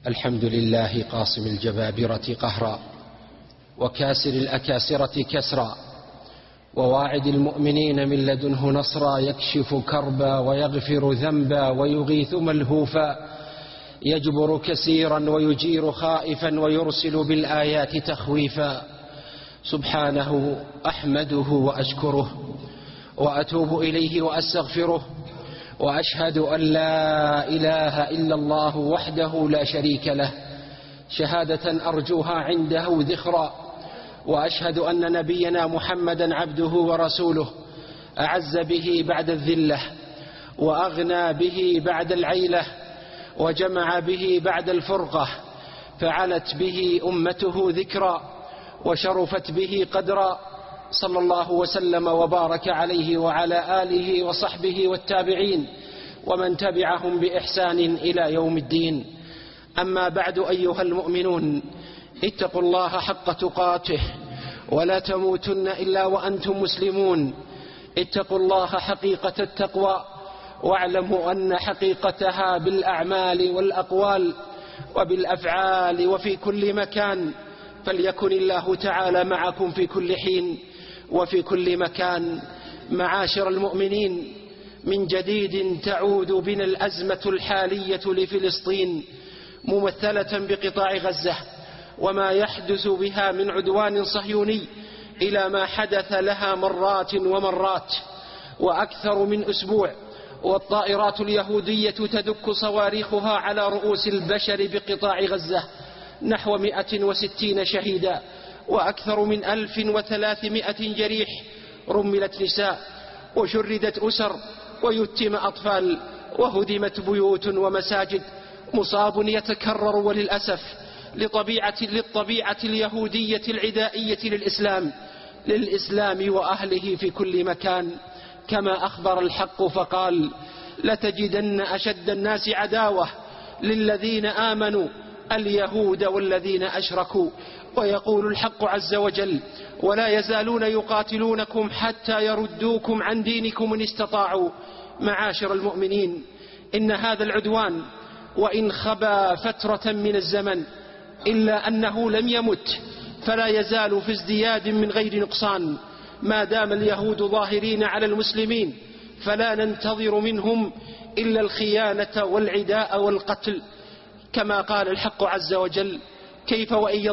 الحمد لله قاصم الجبابرة قهرا، وكاسر الأكاسرة كسرا، وواعد المؤمنين من لدنه نصرا، يكشف كربا ويغفر ذنبا ويغيث ملهوفا، يجبر كسيرا ويجير خائفا ويرسل بالآيات تخويفا. سبحانه أحمده وأشكره وأتوب إليه وأستغفره، وأشهد أن لا إله إلا الله وحده لا شريك له شهادة أرجوها عنده ذخرا، وأشهد أن نبينا محمدا عبده ورسوله، أعز به بعد الذلة، وأغنى به بعد العيلة، وجمع به بعد الفرقة، فعلت به أمته ذكرا وشرفت به قدرا. صلى الله وسلم وبارك عليه وعلى آله وصحبه والتابعين ومن تبعهم بإحسان إلى يوم الدين. أما بعد، أيها المؤمنون، اتقوا الله حق تقاته ولا تموتن إلا وأنتم مسلمون. اتقوا الله حقيقة التقوى، واعلموا أن حقيقتها بالأعمال والأقوال وبالأفعال وفي كل مكان. فليكن الله تعالى معكم في كل حين وفي كل مكان. معاشر المؤمنين، من جديد تعود بنا الأزمة الحالية لفلسطين، ممثلة بقطاع غزة وما يحدث بها من عدوان صهيوني، إلى ما حدث لها مرات ومرات وأكثر من أسبوع، والطائرات اليهودية تدك صواريخها على رؤوس البشر بقطاع غزة، نحو 160 شهيدا وأكثر من 1300 جريح. رملت نساء وشردت أسر ويتم أطفال وهدمت بيوت ومساجد. مصاب يتكرر وللأسف للطبيعة اليهودية العدائية للإسلام وأهله في كل مكان، كما أخبر الحق فقال: لتجدن أشد الناس عداوة للذين آمنوا اليهود والذين أشركوا. ويقول الحق عز وجل: ولا يزالون يقاتلونكم حتى يردوكم عن دينكم إن استطاعوا. معاشر المؤمنين، إن هذا العدوان وإن خبى فترة من الزمن إلا أنه لم يمت، فلا يزال في ازدياد من غير نقصان. ما دام اليهود ظاهرين على المسلمين فلا ننتظر منهم إلا الخيانة والعداء والقتل، كما قال الحق عز وجل: كيف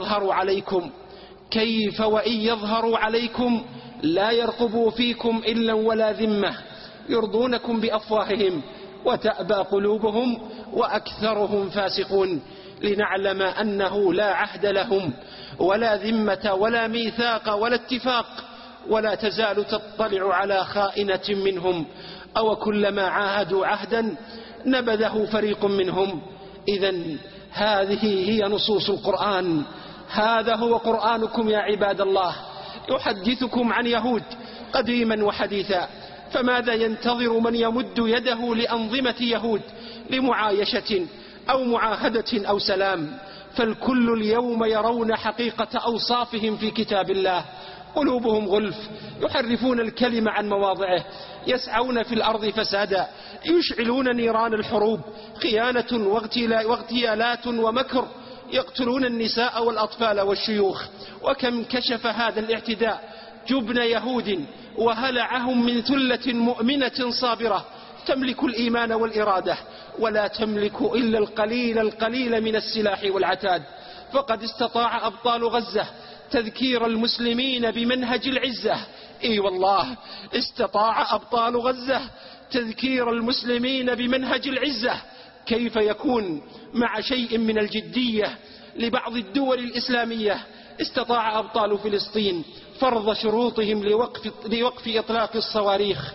وإن يظهروا عليكم لا يرقبوا فيكم إلا ولا ذمة، يرضونكم بأفواههم وتأبى قلوبهم وأكثرهم فاسقون. لنعلم أنه لا عهد لهم ولا ذمة ولا ميثاق ولا اتفاق، ولا تزال تطلع على خائنة منهم، أو كلما عاهدوا عهدا نبذه فريق منهم. إذن هذه هي نصوص القرآن، هذا هو قرآنكم يا عباد الله، يحدثكم عن يهود قديما وحديثا. فماذا ينتظر من يمد يده لأنظمة يهود لمعايشة أو معاهدة أو سلام؟ فالكل اليوم يرون حقيقة أوصافهم في كتاب الله. قلوبهم غلف، يحرفون الكلم عن مواضعه، يسعون في الأرض فسادا، يشعلون نيران الحروب، خيانة واغتيالات ومكر، يقتلون النساء والأطفال والشيوخ. وكم كشف هذا الاعتداء جبن يهود وهلعهم من ثلة مؤمنة صابرة تملك الإيمان والإرادة، ولا تملك إلا القليل من السلاح والعتاد. فقد استطاع أبطال غزة تذكير المسلمين بمنهج العزة. إي والله، استطاع أبطال غزة تذكير المسلمين بمنهج العزة. كيف يكون مع شيء من الجدية لبعض الدول الإسلامية استطاع أبطال فلسطين فرض شروطهم لوقف إطلاق الصواريخ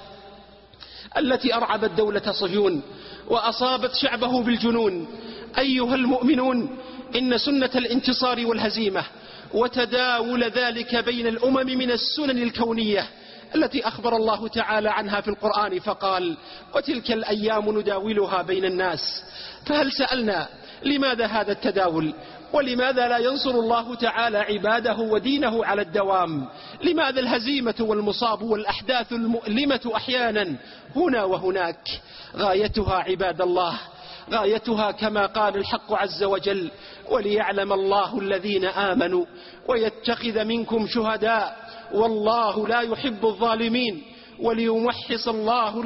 التي أرعبت دولة صهيون وأصابت شعبه بالجنون؟ أيها المؤمنون، إن سنة الانتصار والهزيمة وتداول ذلك بين الأمم من السنن الكونية التي أخبر الله تعالى عنها في القرآن فقال: وتلك الأيام نداولها بين الناس. فهل سألنا لماذا هذا التداول؟ ولماذا لا ينصر الله تعالى عباده ودينه على الدوام؟ لماذا الهزيمة والمصاب والأحداث المؤلمة أحيانا هنا وهناك؟ غايتها عباد الله غايتها كما قال الحق عز وجل: وليعلم الله الذين آمنوا ويتخذ منكم شهداء والله لا يحب الظالمين وليمحص الله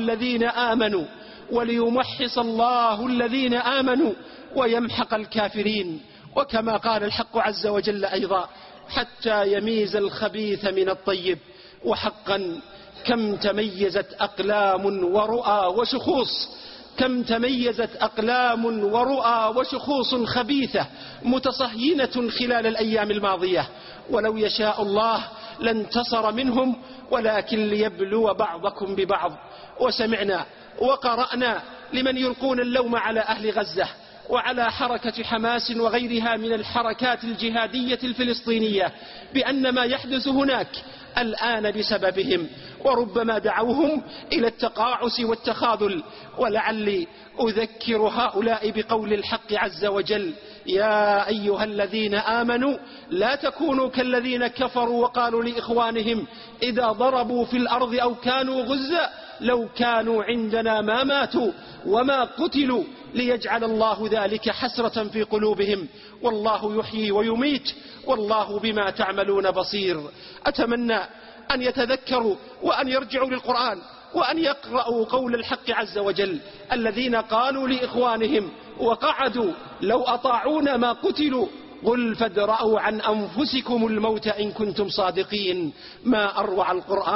الذين آمنوا ويمحق الكافرين. وكما قال الحق عز وجل أيضا: حتى يميز الخبيث من الطيب. وحقا كم تميزت أقلام ورؤى وشخوص خبيثة متصهينة خلال الأيام الماضية، ولو يشاء الله لانتصر منهم ولكن ليبلو بعضكم ببعض. وسمعنا وقرأنا لمن يلقون اللوم على أهل غزة وعلى حركة حماس وغيرها من الحركات الجهادية الفلسطينية بأن ما يحدث هناك الآن بسببهم، وربما دعوهم إلى التقاعس والتخاذل. ولعلي أذكر هؤلاء بقول الحق عز وجل: يا أيها الذين آمنوا لا تكونوا كالذين كفروا وقالوا لإخوانهم إذا ضربوا في الأرض أو كانوا غزا لو كانوا عندنا ما ماتوا وما قتلوا ليجعل الله ذلك حسرة في قلوبهم، والله يحيي ويميت والله بما تعملون بصير. أتمنى أن يتذكروا وأن يرجعوا للقرآن وأن يقرأوا قول الحق عز وجل: الذين قالوا لإخوانهم وقعدوا لو أطاعونا ما قتلوا قل فادرءوا عن أنفسكم الموت إن كنتم صادقين. ما أروع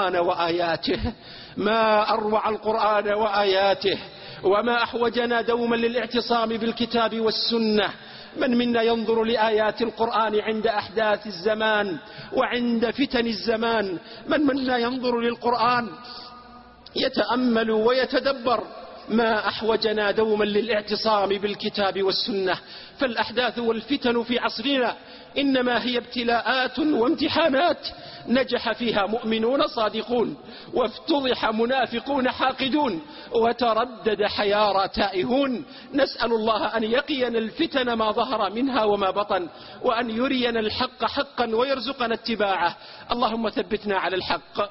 القرآن وآياته وما أحوجنا دوما للاعتصام بالكتاب والسنة. من منا ينظر لآيات القرآن عند أحداث الزمان وعند فتن الزمان؟ من منا ينظر للقرآن يتأمل ويتدبر؟ ما أحوجنا دوما للاعتصام بالكتاب والسنة. فالأحداث والفتن في عصرنا إنما هي ابتلاءات وامتحانات نجح فيها مؤمنون صادقون وافتضح منافقون حاقدون وتردد حيارى تائهون. نسأل الله أن يقينا الفتن ما ظهر منها وما بطن، وأن يرينا الحق حقا ويرزقنا اتباعه. اللهم ثبتنا على الحق،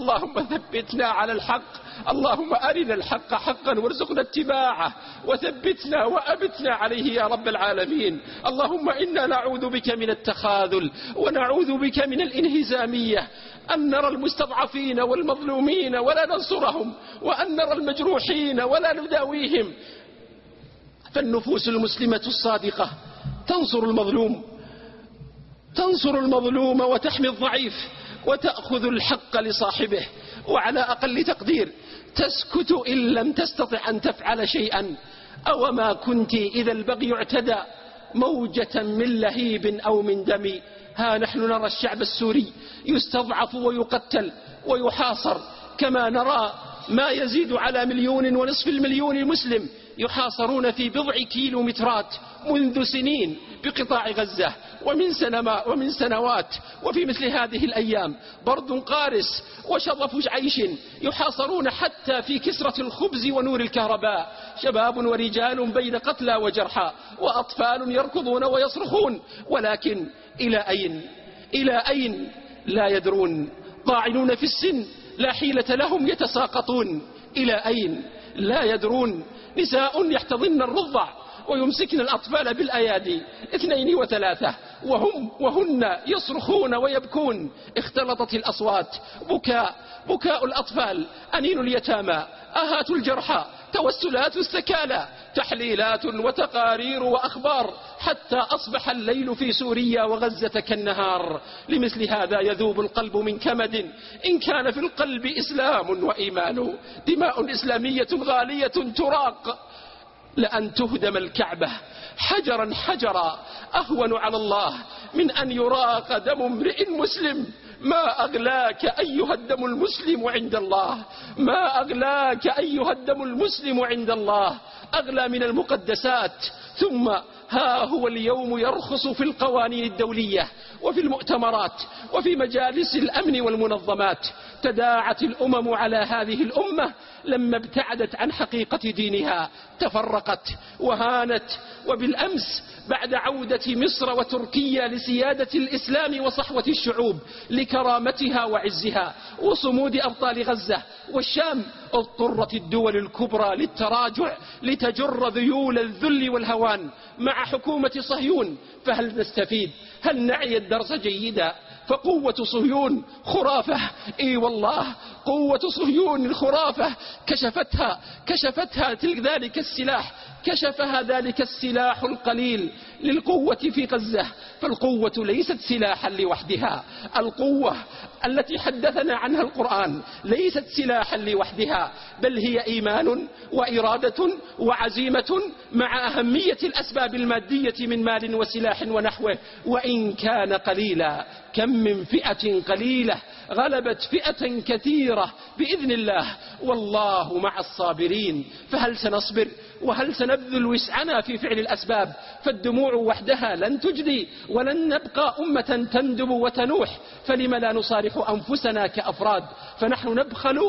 اللهم أرنا الحق حقا وارزقنا اتباعه، وثبتنا وأبتنا عليه يا رب العالمين. اللهم إنا نعوذ بك من التخاذل ونعوذ بك من الانهزامية، أن نرى المستضعفين والمظلومين ولا ننصرهم، وأن نرى المجروحين ولا نداويهم. فالنفوس المسلمة الصادقة تنصر المظلوم وتحمي الضعيف وتأخذ الحق لصاحبه، وعلى أقل تقدير تسكت إن لم تستطع أن تفعل شيئا. أو ما كنت إذا البغي اعتدى موجة من لهيب أو من دم. ها نحن نرى الشعب السوري يستضعف ويقتل ويحاصر، كما نرى ما يزيد على 1.5 مليون مسلم يحاصرون في بضع كيلومترات منذ سنين بقطاع غزة ومن سنوات. وفي مثل هذه الأيام برد قارس وشظف عيش يحاصرون حتى في كسرة الخبز ونور الكهرباء، شباب ورجال بين قتلى وجرحى وأطفال يركضون ويصرخون، ولكن إلى أين لا يدرون. طاعنون في السن لا حيلة لهم يتساقطون، إلى أين لا يدرون. نساء يحتضن الرضع ويمسكن الأطفال بالأيادي 2 و3 وهن يصرخون ويبكون. اختلطت الأصوات، بكاء الأطفال، أنين اليتامى، آهات الجرحى، توسلات الثكالى، تحليلات وتقارير وأخبار، حتى أصبح الليل في سوريا وغزة كالنهار. لمثل هذا يذوب القلب من كمد إن كان في القلب إسلام وإيمان. دماء إسلامية غالية تراق، لأن تهدم الكعبة حجرا حجرا أهون على الله من أن يراق دم امرئ مسلم. ما أغلاك أيها الدم المسلم عند الله، ما أغلاك أيها الدم المسلم عند الله، أغلى من المقدسات. ثم ها هو اليوم يرخص في القوانين الدولية وفي المؤتمرات وفي مجالس الأمن والمنظمات. تداعت الأمم على هذه الأمة لما ابتعدت عن حقيقة دينها، تفرقت وهانت. وبالأمس بعد عودة مصر وتركيا لسيادة الإسلام وصحوة الشعوب لكرامتها وعزها وصمود أبطال غزة والشام، اضطرت الدول الكبرى للتراجع لتجر ذيول الذل والهوان مع حكومة صهيون. فهل نستفيد؟ هل نعي الدرس جيدا؟ فقوة صهيون خرافة، اي والله قوة صهيون الخرافة كشفتها ذلك السلاح، كشفها ذلك السلاح القليل للقوة في غزة. فالقوة ليست سلاحا لوحدها، القوة التي حدثنا عنها القرآن ليست سلاحا لوحدها، بل هي إيمان وإرادة وعزيمة مع أهمية الأسباب المادية من مال وسلاح ونحوه. وإن كان قليلا، كم من فئة قليلة غلبت فئة كثيرة بإذن الله، والله مع الصابرين. فهل سنصبر وهل سنبذل وسعنا في فعل الأسباب؟ فالدموع وحدها لن تجدي، ولن نبقى أمة تندب وتنوح. فلم لا نصارح أنفسنا كأفراد؟ فنحن نبخل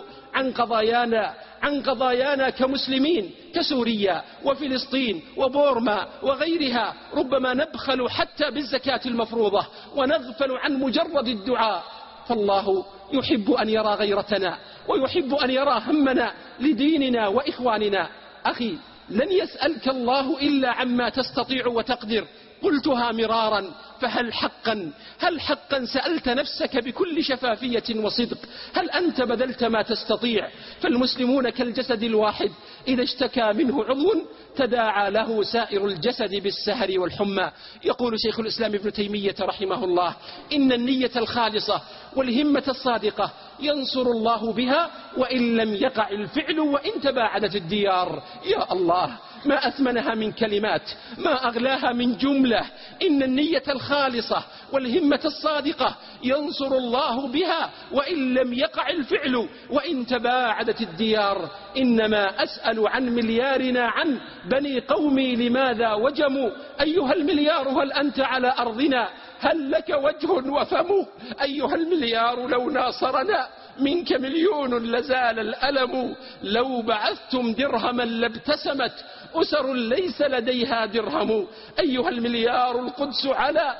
عن قضايانا كمسلمين، كسوريا وفلسطين وبورما وغيرها. ربما نبخل حتى بالزكاة المفروضة ونغفل عن مجرد الدعاء. فالله يحب أن يرى غيرتنا ويحب أن يرى همنا لديننا وإخواننا. أخي، لن يسألك الله إلا عما تستطيع وتقدر، قلتها مرارا. فهل حقا سألت نفسك بكل شفافية وصدق؟ هل أنت بذلت ما تستطيع؟ فالمسلمون كالجسد الواحد، إذا اشتكى منه عضو تداعى له سائر الجسد بالسهر والحمى. يقول شيخ الإسلام ابن تيمية رحمه الله: إن النية الخالصة والهمة الصادقة ينصر الله بها وإن لم يقع الفعل وإن تباعدت الديار. يا الله، ما أثمنها من كلمات، ما أغلاها من جملة. إن النية الخالصة والهمة الصادقة ينصر الله بها وإن لم يقع الفعل وإن تباعدت الديار. إنما أسأل عن مليارنا، عن بني قومي لماذا وجموا؟ أيها المليار هل أنت على أرضنا؟ هل لك وجه وفم؟ أيها المليار لو ناصرنا منك مليون لزال الألم. لو بعثتم درهما لابتسمت أسر ليس لديها درهم. أيها المليار القدس على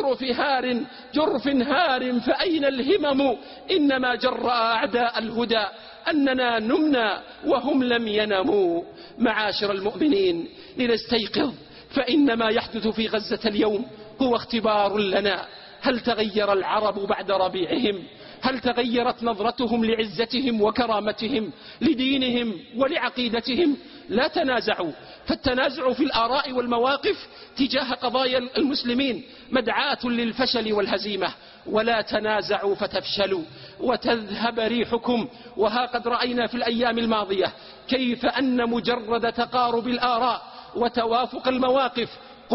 جرف هار فأين الهمم؟ إنما جرى أعداء الهدى أننا نمنا وهم لم ينموا. معاشر المؤمنين، لنستيقظ، فإن ما يحدث في غزة اليوم هو اختبار لنا. هل تغير العرب بعد ربيعهم؟ هل تغيرت نظرتهم لعزتهم وكرامتهم، لدينهم ولعقيدتهم؟ لا تنازعوا، فالتنازع في الآراء والمواقف تجاه قضايا المسلمين مدعاة للفشل والهزيمة. ولا تنازعوا فتفشلوا وتذهب ريحكم. وها قد رأينا في الأيام الماضية كيف أن مجرد تقارب الآراء وتوافق المواقف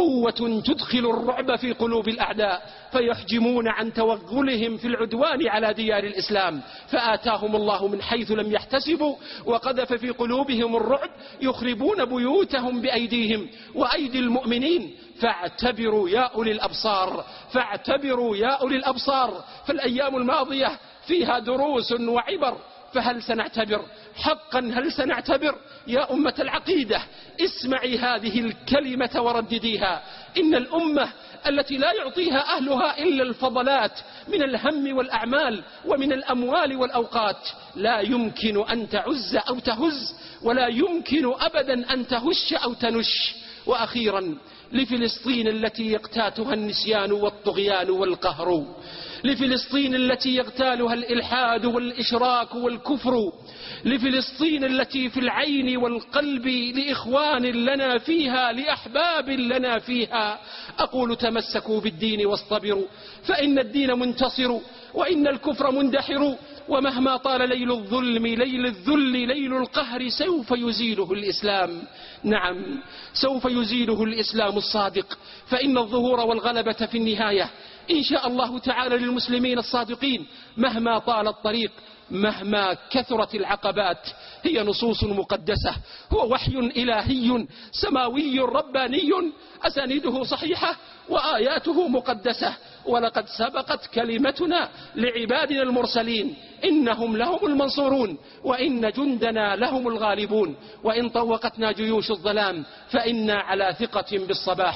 قوة تدخل الرعب في قلوب الأعداء، فيحجمون عن توغلهم في العدوان على ديار الإسلام. فآتاهم الله من حيث لم يحتسبوا وقذف في قلوبهم الرعب، يخربون بيوتهم بأيديهم وأيدي المؤمنين. فاعتبروا يا أولي الأبصار، فاعتبروا يا أولي الأبصار. فالأيام الماضية فيها دروس وعبر، فهل سنعتبر؟ حقا هل سنعتبر؟ يا أمة العقيدة، اسمعي هذه الكلمة وردديها. إن الأمة التي لا يعطيها أهلها إلا الفضلات من الهم والأعمال ومن الأموال والأوقات لا يمكن أن تعز أو تهز، ولا يمكن أبدا أن تهش أو تنش. وأخيرا، لفلسطين التي يقتاتها النسيان والطغيان والقهر، لفلسطين التي يغتالها الإلحاد والإشراك والكفر، لفلسطين التي في العين والقلب لإخوان لنا فيها، لأحباب لنا فيها، أقول: تمسكوا بالدين واصطبروا، فإن الدين منتصر وإن الكفر مندحر. ومهما طال ليل الظلم، ليل الذل، ليل القهر، سوف يزيله الإسلام. نعم، سوف يزيله الإسلام الصادق. فإن الظهور والغلبة في النهاية إن شاء الله تعالى للمسلمين الصادقين، مهما طال الطريق، مهما كثرت العقبات. هي نصوص مقدسة، هو وحي إلهي سماوي رباني، أسانيده صحيحة وآياته مقدسة. ولقد سبقت كلمتنا لعبادنا المرسلين إنهم لهم المنصورون وإن جندنا لهم الغالبون. وإن طوقتنا جيوش الظلام فإنا على ثقة بالصباح.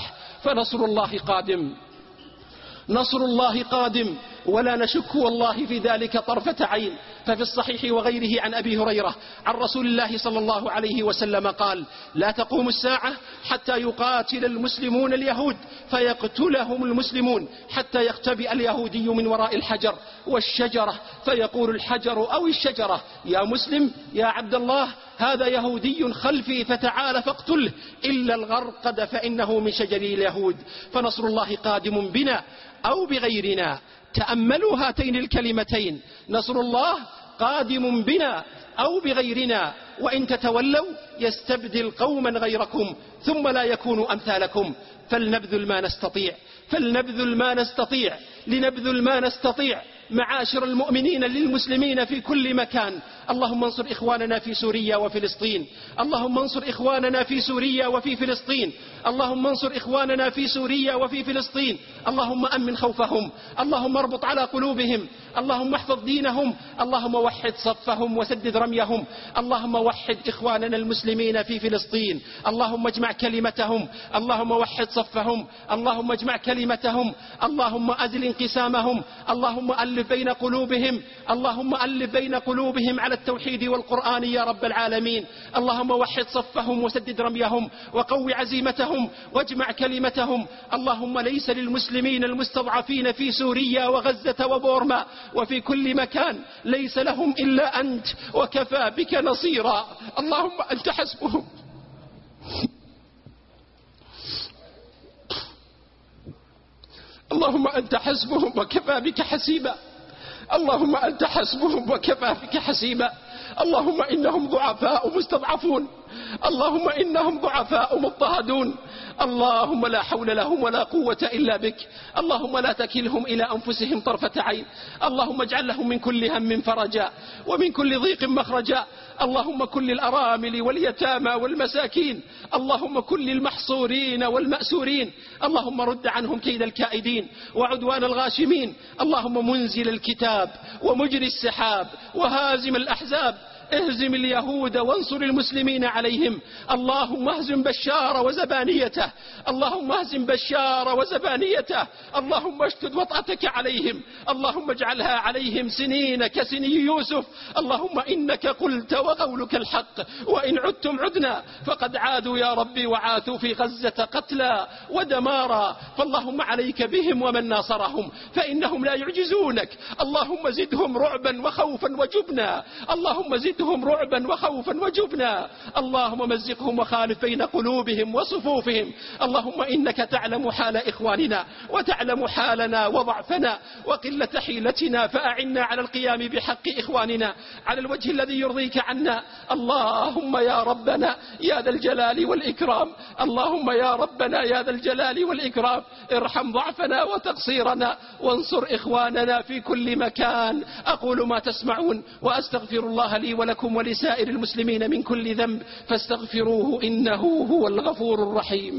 فنصر الله قادم، نصر الله قادم ولا نشك والله في ذلك طرفة عين. ففي الصحيح وغيره عن أبي هريرة عن رسول الله صلى الله عليه وسلم قال: لا تقوم الساعة حتى يقاتل المسلمون اليهود فيقتلهم المسلمون حتى يختبئ اليهودي من وراء الحجر والشجرة فيقول الحجر أو الشجرة: يا مسلم يا عبد الله، هذا يهودي خلفي فتعال فاقتله إلا الغرقد فإنه من شجر اليهود. فنصر الله قادم بنا أو بغيرنا. تأملوا هاتين الكلمتين: نصر الله قادم بنا أو بغيرنا، وإن تتولوا يستبدل قوما غيركم ثم لا يكونوا أمثالكم. فلنبذل ما نستطيع، فلنبذل ما نستطيع، لنبذل ما نستطيع معاشر المؤمنين للمسلمين في كل مكان. اللهم انصر إخواننا في سوريا وفلسطين، اللهم انصر إخواننا في سوريا وفي فلسطين، اللهم انصر إخواننا في سوريا وفي فلسطين. اللهم أمن خوفهم، اللهم اربط على قلوبهم، اللهم احفظ دينهم، اللهم وحد صفهم وسدد رميهم. اللهم وحد إخواننا المسلمين في فلسطين، اللهم اجمع كلمتهم، اللهم وحد صفهم، اللهم اجمع كلمتهم، اللهم أزل انقسامهم، اللهم ألف بين قلوبهم، اللهم ألف بين قلوبهم على التوحيد والقرآن يا رب العالمين. اللهم وحد صفهم وسدد رميهم وقو عزيمتهم واجمع كلمتهم. اللهم ليس للمسلمين المستضعفين في سوريا وغزة وبورما وفي كل مكان ليس لهم إلا أنت، وكفى بك نصيرا. اللهم أنت حسبهم، اللهم أنت حسبهم وكفى بك حسيبا، اللهم أنت حسبهم وكفى بك حسيبا. اللهم إنهم ضعفاء مستضعفون، اللهم إنهم ضعفاء مضطهدون، اللهم لا حول لهم ولا قوة إلا بك. اللهم لا تكلهم إلى أنفسهم طرفة عين، اللهم اجعل لهم من كل هم فرجا ومن كل ضيق مخرجا. اللهم كن للأرامل واليتامى والمساكين، اللهم كن للمحصورين والمأسورين، اللهم رد عنهم كيد الكائدين وعدوان الغاشمين. اللهم منزل الكتاب ومجري السحاب وهازم الأحزاب، اهزم اليهود وانصر المسلمين عليهم. اللهم اهزم بشار وزبانيته، اللهم اهزم بشار وزبانيته، اللهم اشتد وطأتك عليهم، اللهم اجعلها عليهم سنين كسني يوسف. اللهم إنك قلت وقولك الحق، وإن عدتم عدنا، فقد عادوا يا ربي وعاثوا في غزة قتلا ودمارا. فاللهم عليك بهم ومن ناصرهم فإنهم لا يعجزونك. اللهم زدهم رعبا وخوفا وجبنا، اللهم زدهم رعبا وخوفا وجبنا. اللهم مزقهم وخالف بين قلوبهم وصفوفهم. اللهم إنك تعلم حال إخواننا وتعلم حالنا وضعفنا وقلة حيلتنا، فأعنا على القيام بحق إخواننا على الوجه الذي يرضيك عنا. اللهم يا ربنا يا ذا الجلال والإكرام، اللهم يا ربنا يا ذا الجلال والإكرام، ارحم ضعفنا وتقصيرنا وانصر إخواننا في كل مكان. أقول ما تسمعون وأستغفر الله لي ولكم ولسائر المسلمين من كل ذنب، فاستغفروه إنه هو الغفور الرحيم.